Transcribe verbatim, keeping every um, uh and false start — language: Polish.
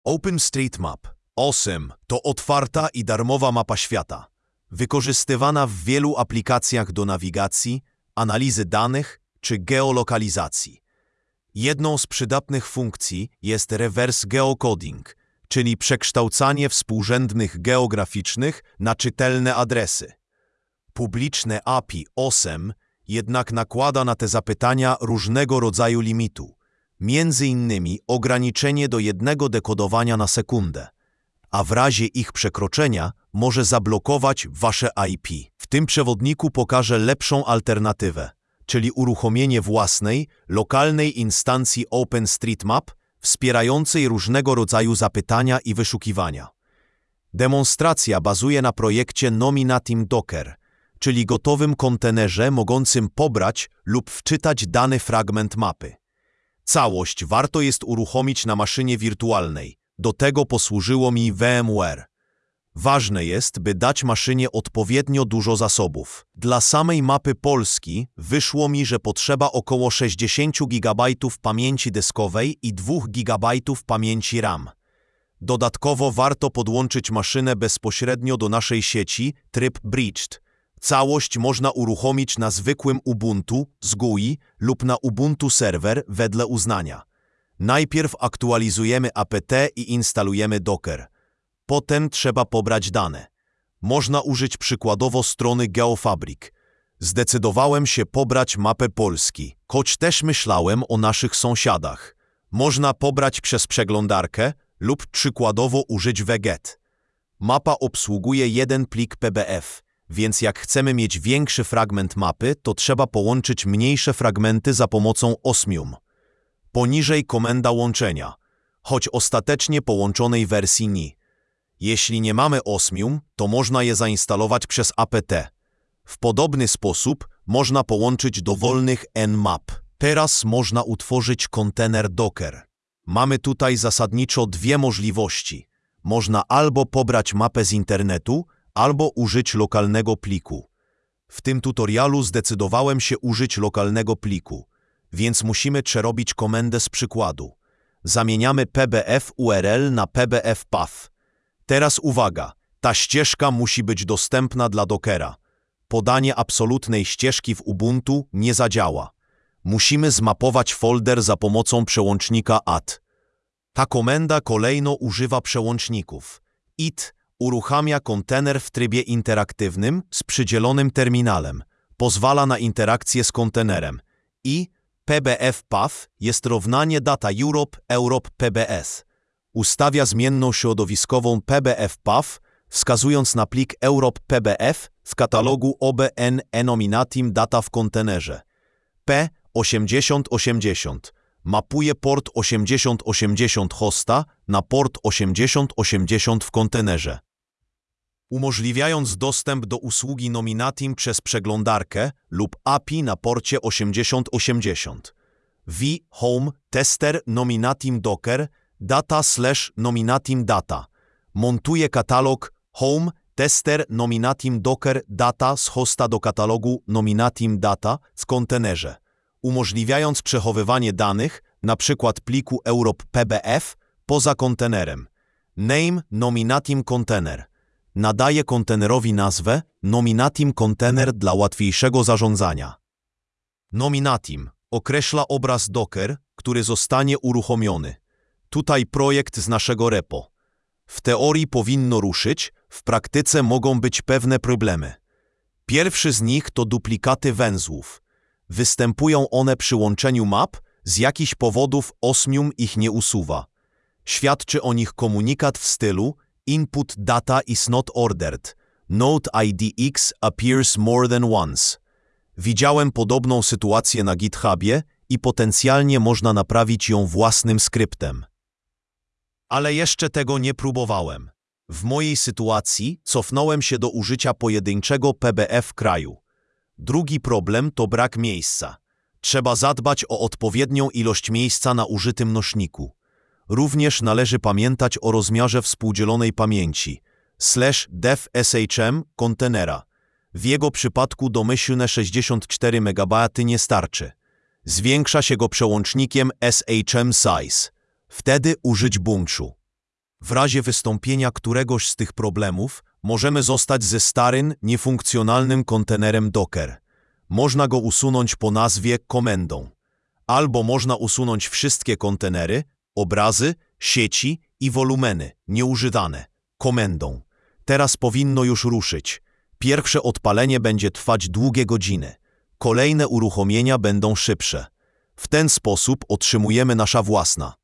OpenStreetMap osiem to otwarta i darmowa mapa świata, wykorzystywana w wielu aplikacjach do nawigacji, analizy danych czy geolokalizacji. Jedną z przydatnych funkcji jest reverse geocoding, czyli przekształcanie współrzędnych geograficznych na czytelne adresy. Publiczne A P I osiem jednak nakłada na te zapytania różnego rodzaju limitu, między innymi ograniczenie do jednego dekodowania na sekundę, a w razie ich przekroczenia może zablokować wasze I P. W tym przewodniku pokażę lepszą alternatywę, czyli uruchomienie własnej, lokalnej instancji OpenStreetMap wspierającej różnego rodzaju zapytania i wyszukiwania. Demonstracja bazuje na projekcie Nominatim Docker, czyli gotowym kontenerze mogącym pobrać lub wczytać dany fragment mapy. Całość warto jest uruchomić na maszynie wirtualnej. Do tego posłużyło mi VMware. Ważne jest, by dać maszynie odpowiednio dużo zasobów. Dla samej mapy Polski wyszło mi, że potrzeba około sześćdziesiąt gigabajtów pamięci dyskowej i dwa gigabajty pamięci RAM. Dodatkowo warto podłączyć maszynę bezpośrednio do naszej sieci tryb Bridged. Całość można uruchomić na zwykłym Ubuntu z G U I lub na Ubuntu Server wedle uznania. Najpierw aktualizujemy apt i instalujemy Docker. Potem trzeba pobrać dane. Można użyć przykładowo strony GeoFabric. Zdecydowałem się pobrać mapę Polski, choć też myślałem o naszych sąsiadach. Można pobrać przez przeglądarkę lub przykładowo użyć wget. Mapa obsługuje jeden plik P B F, więc jak chcemy mieć większy fragment mapy, to trzeba połączyć mniejsze fragmenty za pomocą osmium. Poniżej komenda łączenia, choć ostatecznie połączonej wersji N I. Jeśli nie mamy osmium, to można je zainstalować przez apt. W podobny sposób można połączyć dowolnych Nmap. Teraz można utworzyć kontener Docker. Mamy tutaj zasadniczo dwie możliwości. Można albo pobrać mapę z internetu, albo użyć lokalnego pliku. W tym tutorialu zdecydowałem się użyć lokalnego pliku, więc musimy przerobić komendę z przykładu. Zamieniamy P B F U R L na P B F Path. Teraz uwaga, ta ścieżka musi być dostępna dla Dockera. Podanie absolutnej ścieżki w Ubuntu nie zadziała. Musimy zmapować folder za pomocą przełącznika add. Ta komenda kolejno używa przełączników. It uruchamia kontener w trybie interaktywnym z przydzielonym terminalem. Pozwala na interakcję z kontenerem. I P B F Path jest równanie data Europe Europe P B S. Ustawia zmienną środowiskową P B F Path, wskazując na plik Europe P B F w katalogu O B N Nominatim Data w kontenerze. P osiemdziesiąt osiemdziesiąt mapuje port osiemdziesiąt osiemdziesiąt hosta na port osiemdziesiąt osiemdziesiąt w kontenerze, umożliwiając dostęp do usługi Nominatim przez przeglądarkę lub A P I na porcie osiemdziesiąt osiemdziesiąt. V Home Tester Nominatim Docker Data slash Nominatim Data montuje katalog Home Tester Nominatim Docker Data z hosta do katalogu Nominatim Data w kontenerze, umożliwiając przechowywanie danych, np. pliku Europe P B F, poza kontenerem. Name Nominatim Container nadaje kontenerowi nazwę Nominatim Container dla łatwiejszego zarządzania. Nominatim określa obraz Docker, który zostanie uruchomiony. Tutaj projekt z naszego repo. W teorii powinno ruszyć, w praktyce mogą być pewne problemy. Pierwszy z nich to duplikaty węzłów. Występują one przy łączeniu map, z jakichś powodów osmium ich nie usuwa. Świadczy o nich komunikat w stylu Input data is not ordered. Node I D X appears more than once. Widziałem podobną sytuację na GitHubie i potencjalnie można naprawić ją własnym skryptem. Ale jeszcze tego nie próbowałem. W mojej sytuacji cofnąłem się do użycia pojedynczego P B F kraju. Drugi problem to brak miejsca. Trzeba zadbać o odpowiednią ilość miejsca na użytym nośniku. Również należy pamiętać o rozmiarze współdzielonej pamięci slash dev shm kontenera. W jego przypadku domyślne sześćdziesiąt cztery megabajty nie starczy. Zwiększa się go przełącznikiem shm size. Wtedy użyć bunchu. W razie wystąpienia któregoś z tych problemów możemy zostać ze starym, niefunkcjonalnym kontenerem Docker. Można go usunąć po nazwie komendą. Albo można usunąć wszystkie kontenery, obrazy, sieci i wolumeny nieużywane komendą. Teraz powinno już ruszyć. Pierwsze odpalenie będzie trwać długie godziny. Kolejne uruchomienia będą szybsze. W ten sposób otrzymujemy nasza własna